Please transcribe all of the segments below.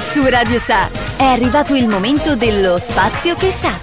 Su Radio Sa è arrivato il momento dello Spazio che sa.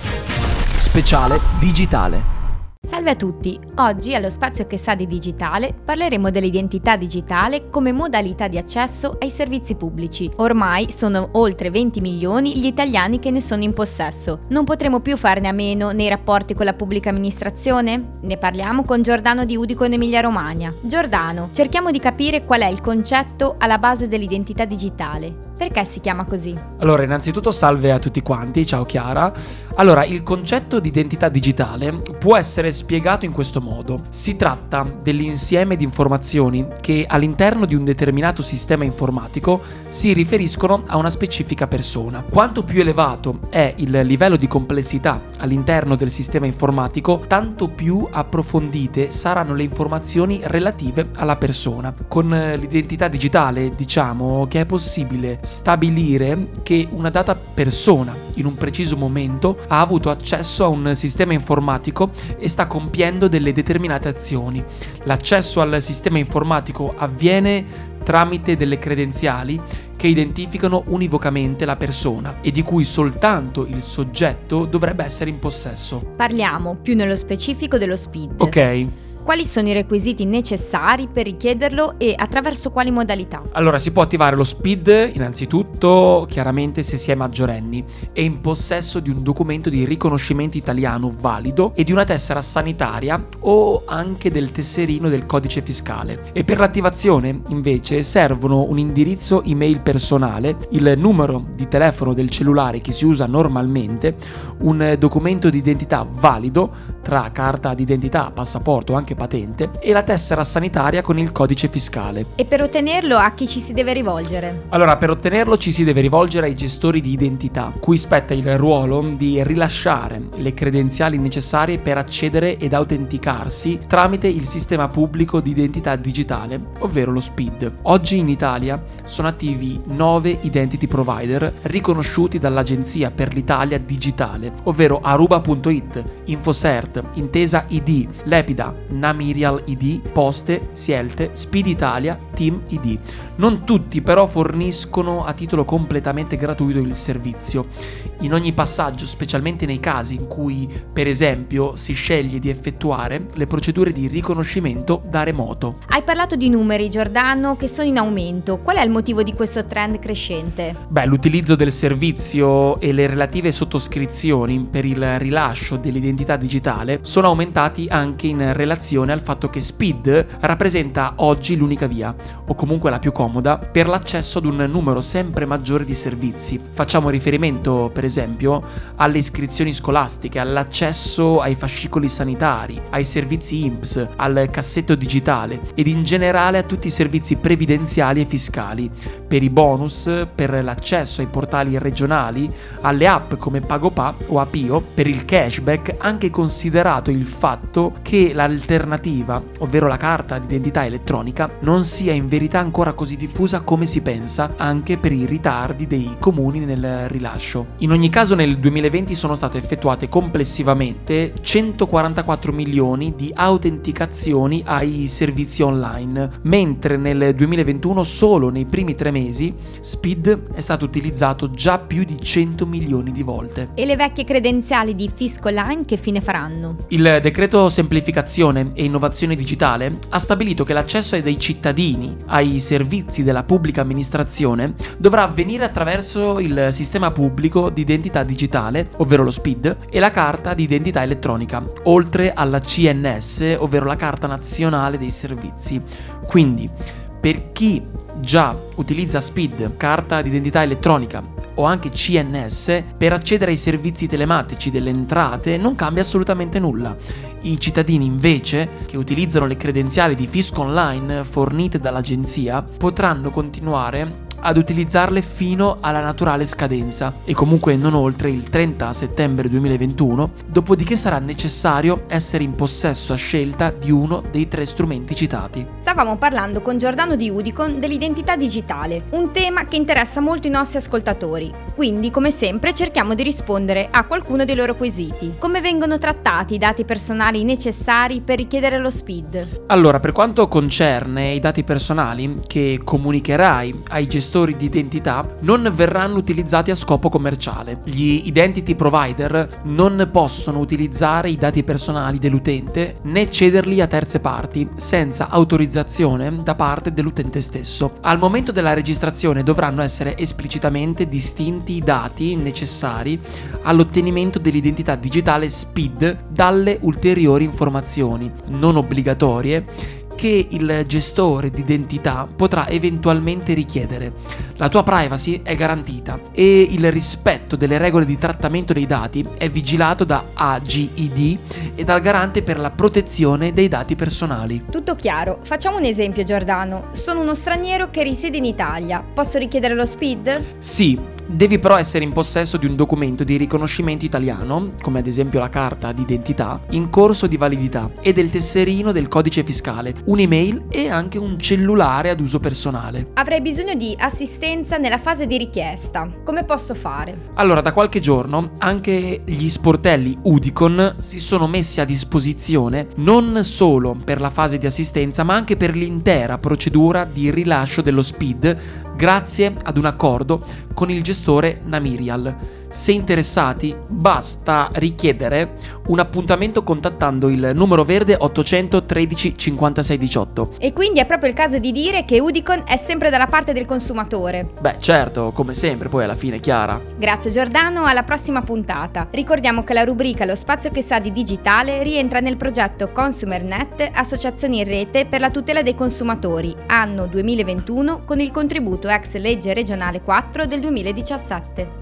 Speciale digitale. Salve a tutti, oggi allo Spazio che sa di digitale parleremo dell'identità digitale come modalità di accesso ai servizi pubblici. Ormai sono oltre 20 milioni gli italiani che ne sono in possesso. Non potremo più farne a meno nei rapporti con la pubblica amministrazione? Ne parliamo con Giordano Di Udico in Emilia Romagna. Giordano, cerchiamo di capire qual è il concetto alla base dell'identità digitale. Perché si chiama così? Allora, innanzitutto salve a tutti quanti, ciao Chiara. Allora, il concetto di identità digitale può essere spiegato in questo modo. Si tratta dell'insieme di informazioni che all'interno di un determinato sistema informatico si riferiscono a una specifica persona. Quanto più elevato è il livello di complessità all'interno del sistema informatico, tanto più approfondite saranno le informazioni relative alla persona. Con l'identità digitale diciamo che è possibile stabilire che una data persona in un preciso momento ha avuto accesso a un sistema informatico e sta compiendo delle determinate azioni. L'accesso al sistema informatico avviene tramite delle credenziali che identificano univocamente la persona e di cui soltanto il soggetto dovrebbe essere in possesso. Parliamo più nello specifico dello SPID. Ok. Quali sono i requisiti necessari per richiederlo e attraverso quali modalità? Allora, si può attivare lo SPID innanzitutto chiaramente se si è maggiorenni e in possesso di un documento di riconoscimento italiano valido e di una tessera sanitaria o anche del tesserino del codice fiscale. E per l'attivazione invece servono un indirizzo email personale, il numero di telefono del cellulare che si usa normalmente, un documento di identità valido tra carta d'identità, passaporto o anche patente e la tessera sanitaria con il codice fiscale. E per ottenerlo a chi ci si deve rivolgere? Allora, per ottenerlo ci si deve rivolgere ai gestori di identità, cui spetta il ruolo di rilasciare le credenziali necessarie per accedere ed autenticarsi tramite il sistema pubblico di identità digitale, ovvero lo SPID. Oggi in Italia sono attivi 9 identity provider riconosciuti dall'Agenzia per l'Italia Digitale, ovvero Aruba.it, Infocert, Intesa ID, Lepida, Namirial ID, Poste, Sielte, Speed Italia, Team ID. Non tutti però forniscono a titolo completamente gratuito il servizio. In ogni passaggio, specialmente nei casi in cui, per esempio, si sceglie di effettuare le procedure di riconoscimento da remoto. Hai parlato di numeri, Giordano, che sono in aumento. Qual è il motivo di questo trend crescente? L'utilizzo del servizio e le relative sottoscrizioni per il rilascio dell'identità digitale sono aumentati anche in relazione al fatto che SPID rappresenta oggi l'unica via, o comunque la più comoda, per l'accesso ad un numero sempre maggiore di servizi. Facciamo riferimento, per esempio, alle iscrizioni scolastiche, all'accesso ai fascicoli sanitari, ai servizi INPS, al cassetto digitale ed in generale a tutti i servizi previdenziali e fiscali, per i bonus, per l'accesso ai portali regionali, alle app come PagoPA o Apio, per il cashback, anche considerato il fatto che l'alternativa, ovvero la carta d'identità elettronica, non sia in verità ancora così diffusa come si pensa, anche per i ritardi dei comuni nel rilascio. In ogni caso nel 2020 sono state effettuate complessivamente 144 milioni di autenticazioni ai servizi online, mentre nel 2021 solo nei primi 3 mesi SPID è stato utilizzato già più di 100 milioni di volte. E le vecchie credenziali di Fiscoline che fine faranno? Il decreto semplificazione e innovazione digitale ha stabilito che l'accesso dei cittadini ai servizi della pubblica amministrazione dovrà avvenire attraverso il sistema pubblico di identità digitale, ovvero lo SPID, e la carta di identità elettronica, oltre alla CNS, ovvero la carta nazionale dei servizi. Quindi, per chi già utilizza SPID, carta di identità elettronica o anche CNS, per accedere ai servizi telematici delle entrate non cambia assolutamente nulla. I cittadini invece, che utilizzano le credenziali di Fiscoline fornite dall'agenzia, potranno continuare ad utilizzarle fino alla naturale scadenza e comunque non oltre il 30 settembre 2021, dopodiché sarà necessario essere in possesso a scelta di uno dei 3 strumenti citati. Stavamo parlando con Giordano Di Udico dell'identità digitale, un tema che interessa molto i nostri ascoltatori, quindi come sempre cerchiamo di rispondere a qualcuno dei loro quesiti. Come vengono trattati i dati personali necessari per richiedere lo SPID? Allora, per quanto concerne i dati personali che comunicherai ai gestori gestori di identità non verranno utilizzati a scopo commerciale. Gli identity provider non possono utilizzare i dati personali dell'utente né cederli a terze parti senza autorizzazione da parte dell'utente stesso. Al momento della registrazione dovranno essere esplicitamente distinti i dati necessari all'ottenimento dell'identità digitale SPID dalle ulteriori informazioni non obbligatorie che il gestore di identità potrà eventualmente richiedere. La tua privacy è garantita e il rispetto delle regole di trattamento dei dati è vigilato da AGID e dal garante per la protezione dei dati personali. Tutto chiaro. Facciamo un esempio, Giordano. Sono uno straniero che risiede in Italia. Posso richiedere lo SPID? Sì, devi però essere in possesso di un documento di riconoscimento italiano, come ad esempio la carta d'identità, in corso di validità e del tesserino del codice fiscale, un'email e anche un cellulare ad uso personale. Avrei bisogno di assistenza nella fase di richiesta. Come posso fare? Allora, da qualche giorno anche gli sportelli Udicon si sono messi a disposizione non solo per la fase di assistenza, ma anche per l'intera procedura di rilascio dello SPID, grazie ad un accordo con il gestore Namirial. Se interessati, basta richiedere un appuntamento contattando il numero verde 800 13 56 18. E quindi è proprio il caso di dire che Udicon è sempre dalla parte del consumatore. Beh, certo, come sempre, poi alla fine, Chiara. Grazie Giordano, alla prossima puntata. Ricordiamo che la rubrica Lo spazio che sa di digitale rientra nel progetto ConsumerNet, Associazioni in rete per la tutela dei consumatori, anno 2021, con il contributo ex legge regionale 4 del 2017.